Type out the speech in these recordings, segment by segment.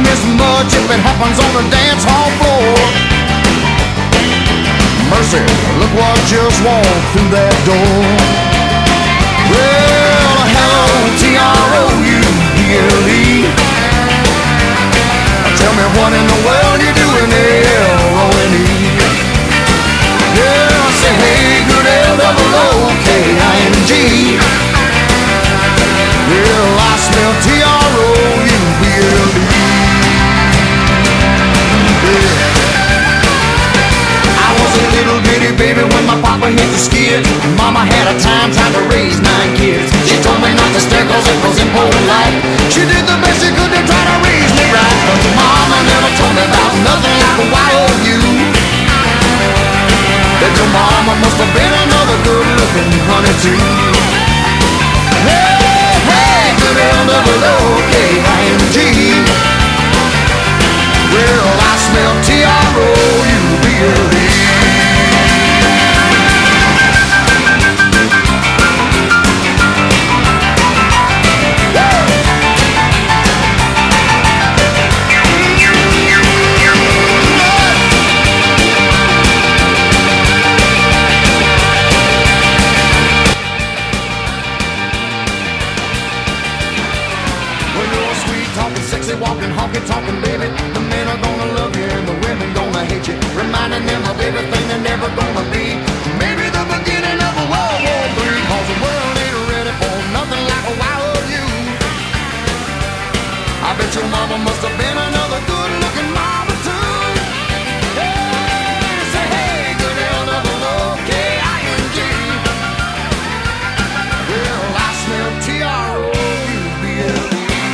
as much if it happens on the dance hall floor. Mercy, look what just walked through that door. Well, hello, T-R-O-U-B-L-E. Tell me what in the world you doing, L-O-N-E. Yeah, I say, hey, good L-O-O-K-I-N-G. Well, I smell T-R-O-U-B-L-E. I was a little bitty baby when my papa hit the skid. Mama had a time trying to raise 9 kids. She told me not to stare cause it was impolite. She did the best she could to try to raise me right, but mama never told me about nothing like a Y-O-U. That your mama must have been another good-looking honey too. Hey, hey, good L-O-O-K-I-N-G. Well, I smell T-R-O-U-B-L-E. Walking, honky, talking, baby. The men are gonna love you and the women gonna hate you, reminding them of everything they're never gonna be. Maybe the beginning of a World War III, cause the world ain't ready for nothing like a Y-O-U. I bet your mama must have been another good-looking mama too. Hey, say hey, good L-O-O-K-I-N-G. Well, I smell T-R-O-U-B-L-E.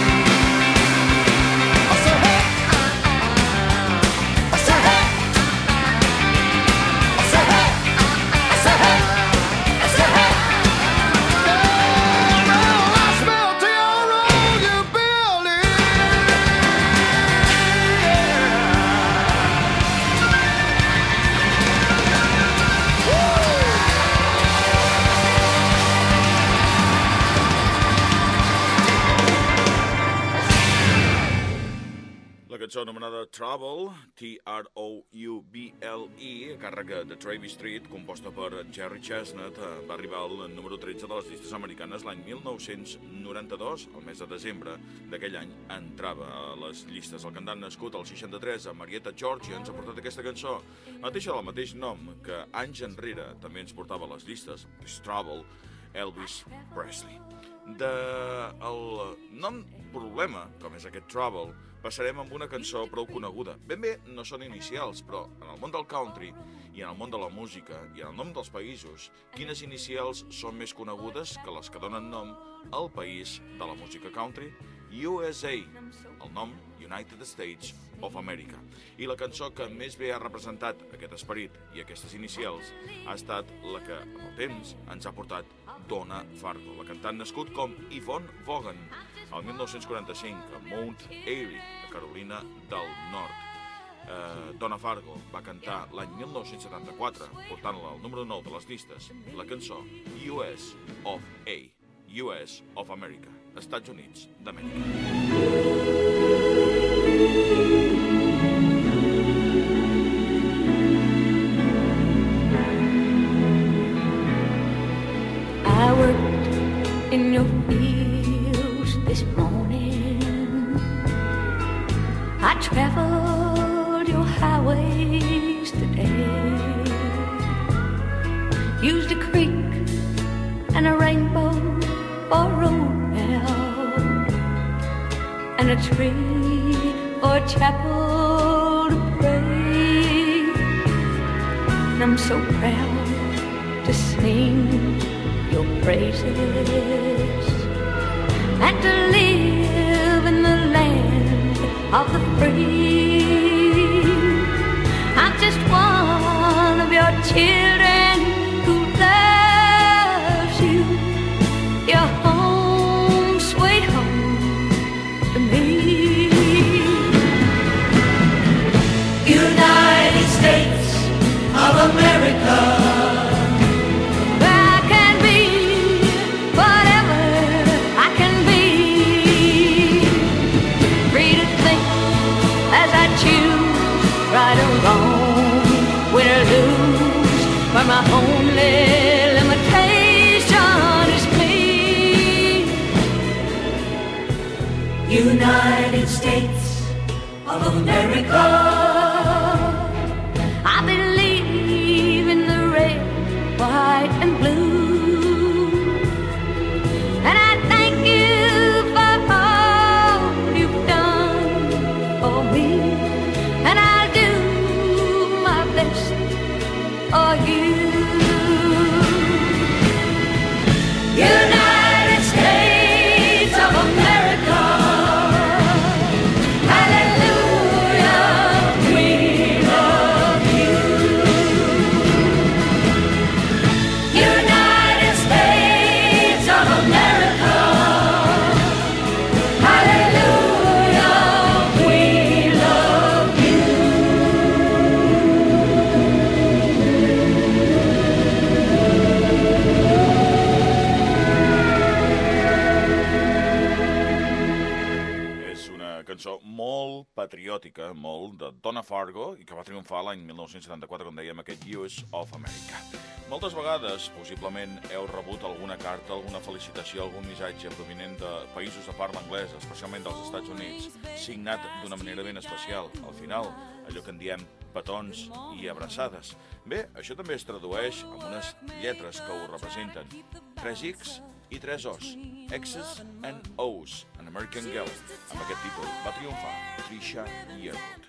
Cançó anomenada Trouble, T-R-O-U-B-L-E, a càrrec de Travis Street, composta per Jerry Chestnut, va arribar al número 13 de les llistes americanes l'any 1992, al mes de desembre d'aquell any entrava a les llistes. El cantant nascut al 63 a Marietta, Georgia, ens ha portat aquesta cançó, mateixa del mateix nom que anys enrere també ens portava a les llistes, Trouble, Elvis Presley. Del nom problema, com és aquest Trouble, passarem amb una cançó prou coneguda. Ben bé, no són inicials, però en el món del country i en el món de la música i en el nom dels països, quines inicials són més conegudes que les que donen nom al país de la música country? USA, el nom United States of America. I la cançó que més bé ha representat aquest esperit i aquestes inicials ha estat la que, amb el temps, ens ha portat Donna Fargo, la cantant nascut com Yvonne Vaughan el 1945 a Mount Airy, a Carolina del Nord. Donna Fargo va cantar l'any 1974, portant-la al número 9 de les llistes, la cançó US of A, US of America, Estats Units d'Amèrica. I worked in your fields this morning. I traveled your highways today. Used a creek and a rainbow for a road now, and a tree for a chapel to pray. And I'm so proud to sing your praises and to live in the land of the free. I'm just one of your children who loves you. Your home, sweet home to me. United States of America. alone, win or lose, but my only limitation is me. United States of America. I believe in the red, white, and blue, and I thank you for all you've done for me, and I'll do my best for you. United States of America. Hallelujah, we love you. United States of America. Hallelujah, we love you. És una cançó molt patriòtica, molt de Donna Fargo, i que va triomfar l'any 1974, com dèiem, aquest US of America. Moltes vegades, possiblement, heu rebut alguna carta, alguna felicitació, algun missatge provinent de països de parla anglesa, especialment dels Estats Units, signat d'una manera ben especial. Al final, allò que en diem petons i abraçades. Bé, això també es tradueix amb unes lletres que ho representen. 3 X i 3 O's. X's and O's. An American Girl. Amb aquest títol va triomfar Trisha Yearwood.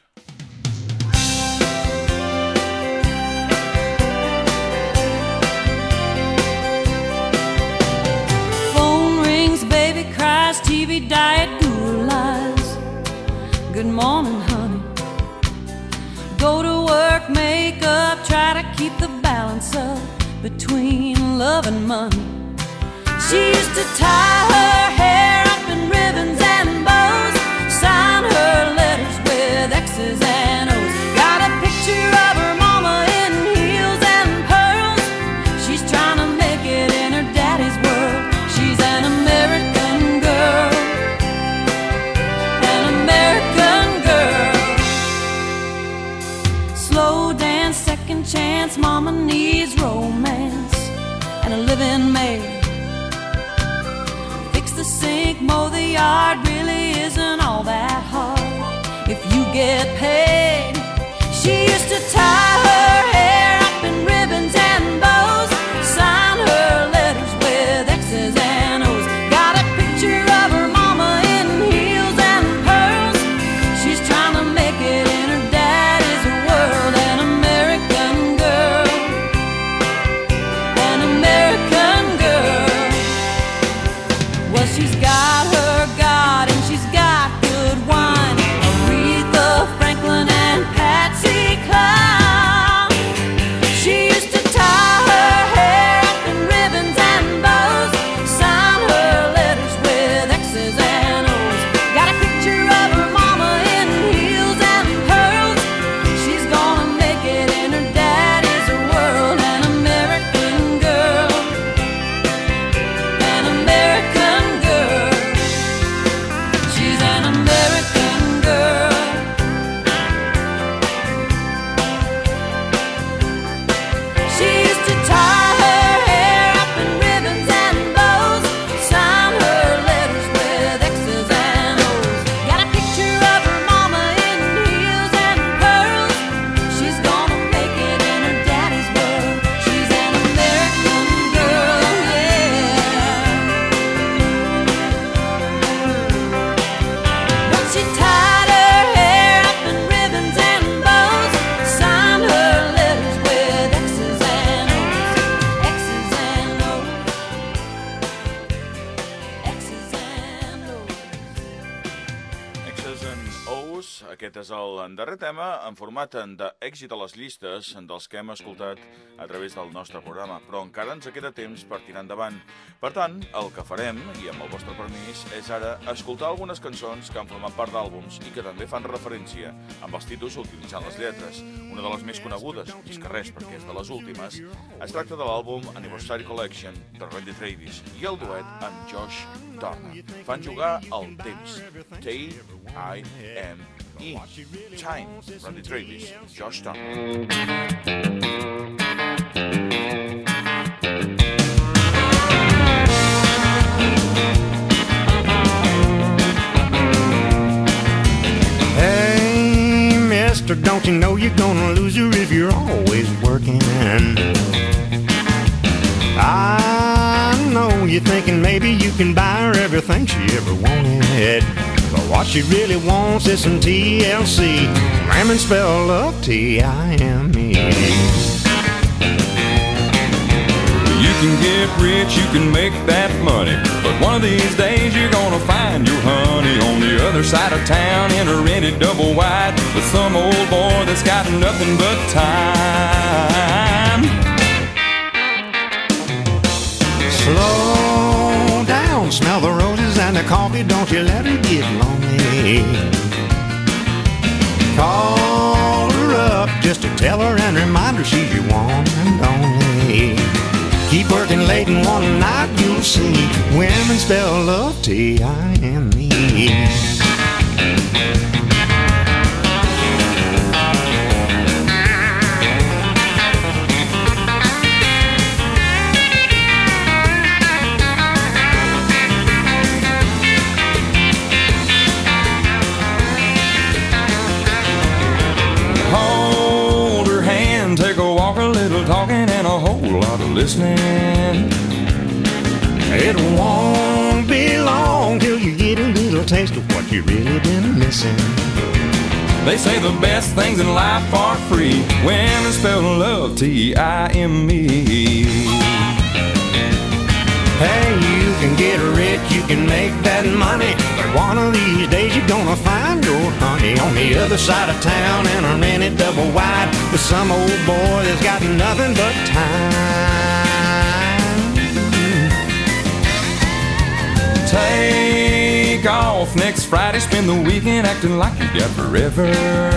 Phone rings, baby cries, TV diet, guru lies. Good morning, honey. Go to work, make up, try to keep the balance up between love and money. She used to tie her hair up in ribbons and bows, sign her letters with X's and O's. Got a picture of her mama in heels and pearls. She's trying to make it in her daddy's world. She's an American girl, an American girl. Slow dance, second chance, mama needs romance and a living maid. Fix the sink, mow the yard, really isn't all that hard if you get paid. She used to tie her hair up in ribbons and bows, sign her letters with X's and O's. Got a picture of her mama in heels and pearls. She's trying to make it in her daddy's world. An American girl, an American girl. Well, she's got her God and she's got good wine. Aretha Franklin and Patsy Cline. She used to tie her hair up in ribbons and bows, sign her letters with X's and O's. Got a picture of her mama in heels and pearls. She's gonna make it in her daddy's world. An American girl, an American girl. She's an American girl. She used to tie her hair up in ribbons and bows, sign her letters with X's and O's. Got a picture of her mama in heels and pearls. She's gonna make it in her daddy's world. She's an American girl, yeah. But she tied her hair up in ribbons and bows, signed her letters with X's and O's, X's and O's, X's and O's. X's and O's, aquest és el darrer tema en format d'èxit a les llistes dels que hem escoltat a través del nostre programa, però encara ens queda temps per tirar endavant. Per tant, el que farem, i amb el vostre permís, és ara escoltar algunes cançons que han format part d'àlbums i que també fan referència amb els títols utilitzant les lletres. Una de les més conegudes, més que res perquè és de les últimes, es tracta de l'àlbum Anniversary Collection de Randy Travis i el duet amb Josh Turner. Fan jugar el temps. T.I.M. i Time, Randy Travis, Josh Turner. Hey, mister, don't you know you're gonna lose her if you're always working? I know you're thinking maybe you can buy her everything she ever wanted, but what she really wants is some TLC. Ramen spell love, T-I-M-E. You can get rich, you can make that money, but one of these days you're gonna find your honey on the other side of town in a rented double wide with some old boy that's got nothing but time. Slow down, smell the roses and the coffee, don't you let her get lonely. Call her up just to tell her and remind her she's your one and only. Keep working late and one night you'll see women spell love, T-I-M-E. Hold her hand, take a walk, a little talking, and a whole lot of listening. It won't be long till you get a little taste of what you really been missing. They say the best things in life are free. Women spell love, T-I-M-E. Hey, you can get rich, you can make that money, but one of these days you're gonna find your honey on the other side of town in a rented double wide with some old boy that's got nothing but time. Take off next Friday, spend the weekend acting like you got forever.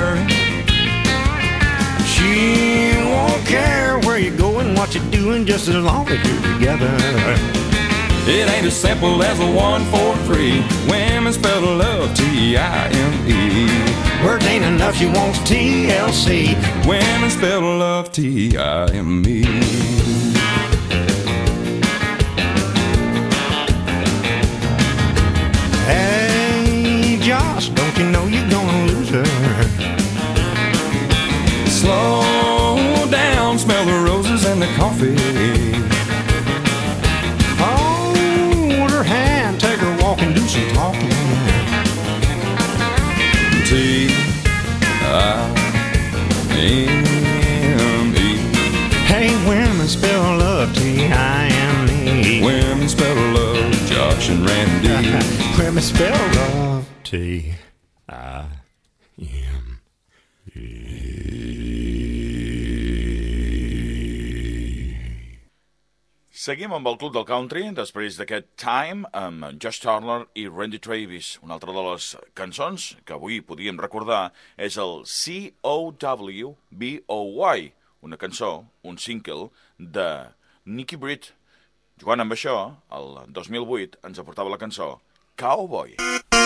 She won't care where you're going, what you're doing, just as long as you're together. It ain't as simple as a 1, 4, 3. Women spell love, T-I-M-E. Words ain't enough, she wants TLC. Women spell love, T-I-M-E. Hey, Josh, don't you know you're gonna lose her? Slow down, smell the roses and the coffee. Hold her hand, take her walk and do some talking. T-I-M-E. Hey, women spell love, T-I-M-E. Women spell love, Josh and Randy. Women spell love, T-I-M-E. Seguim amb el Club del Country, després d'aquest Time, amb Josh Turner i Randy Travis. Una altra de les cançons que avui podíem recordar és el C-O-W-B-O-Y, una cançó, un single de Nicky Britt. Jugant amb això, el 2008 ens aportava la cançó Cowboy.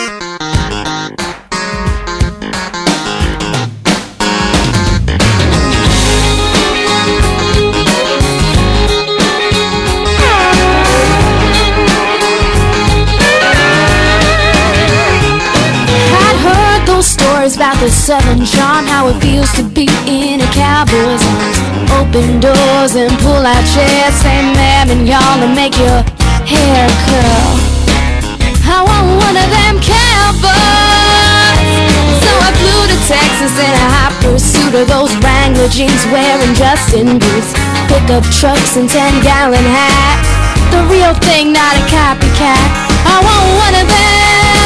Stories about the Southern charm, how it feels to be in a cowboy's arms. Open doors and pull out chairs, say ma'am and y'all to make your hair curl. I want one of them cowboys, so I flew to Texas in a hot pursuit of those Wrangler jeans, wearing Justin boots, pickup trucks and 10-gallon hats. The real thing, not a copycat. I want one of them.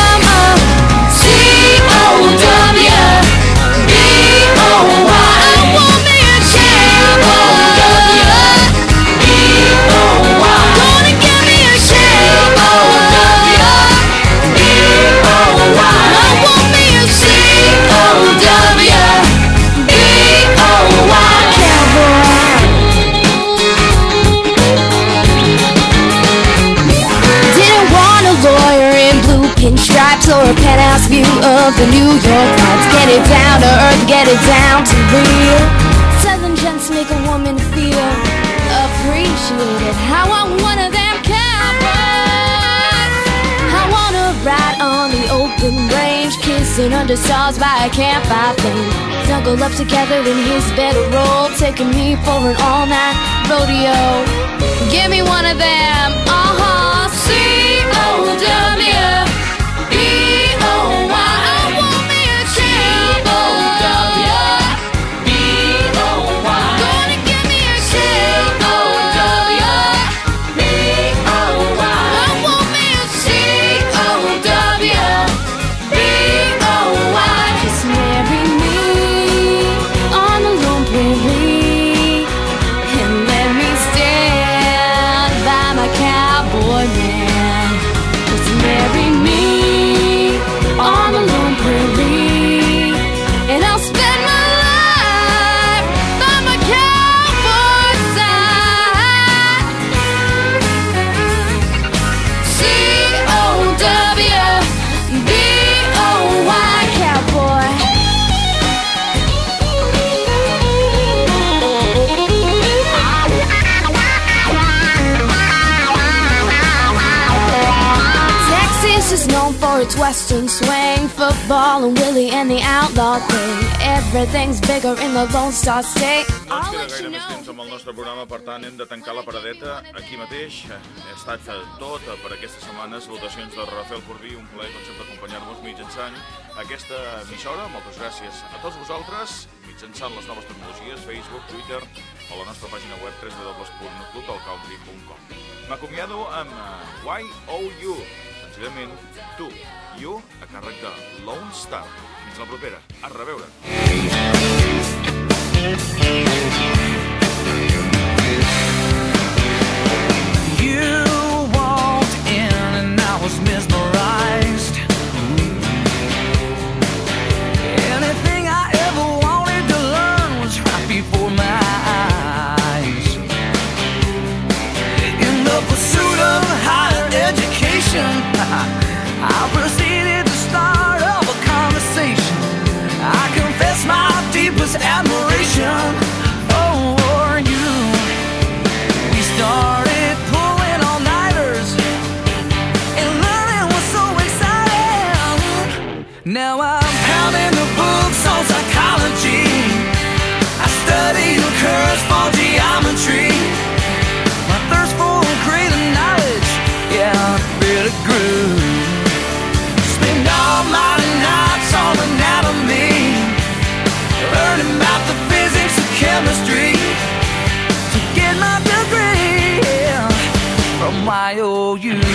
C-O-W-B-O-Y. I want me a C-O-W-B-O-Y. Gonna get me a C-O-W-B-O-Y. I want me a C-O-W-B-O-Y. Cowboy. Didn't want a lawyer in blue pinstripes or a penthouse view of the New York lights. get it down to real. Southern gents make a woman feel appreciated. How I wanna them cowboys. I wanna ride on the open range, kissing under stars by a campfire flame. Snuggle up together in his bedroll, taking me for an all-night rodeo. Give me one of them, C-O-W-B-O-Y. I want me a C-O-W-B-O-Y. Gonna give me a C-O-W-B-O-Y. I want me a C-O-W-B-O-Y. Just marry me on the lone prairie and let me stand by my cowboy man. Just marry me on the lone prairie, and I'll spend my life by my cowboy side. C-O-W-B-O-Y, cowboy. Texas is known for its western swing, football and Willie and the outlaw thing. Everything's bigger in the Lone Star State. No ens queda gaire més temps amb el nostre programa, per tant hem de tancar la paradeta aquí mateix. Ha estat tot per aquesta setmana. Salutacions de Rafael Corbí, un plaer com sempre acompanyar-vos mitjançant aquesta emissora. Moltes gràcies a tots vosaltres, mitjançant les noves tecnologies, Facebook, Twitter o la nostra pàgina web www.clubdelcountry.com. M'acomiado amb Y-O-U, senzillament tu, you, a càrrec de Lone Star. Fins la propera. A reveure. You walked in and I was mesmerized. Anything I ever wanted to learn was right before my eyes. In the pursuit of higher education, I proceeded to start up a conversation. I confess my deepest admiration for you. We started pulling all-nighters, and learning was so exciting. Now I'm pounding the books on psychology. I study the curves for geometry. My thirst for greater knowledge, yeah, really grew. Spend all my nights on anatomy, learning about the physics of chemistry to get my degree from YOU.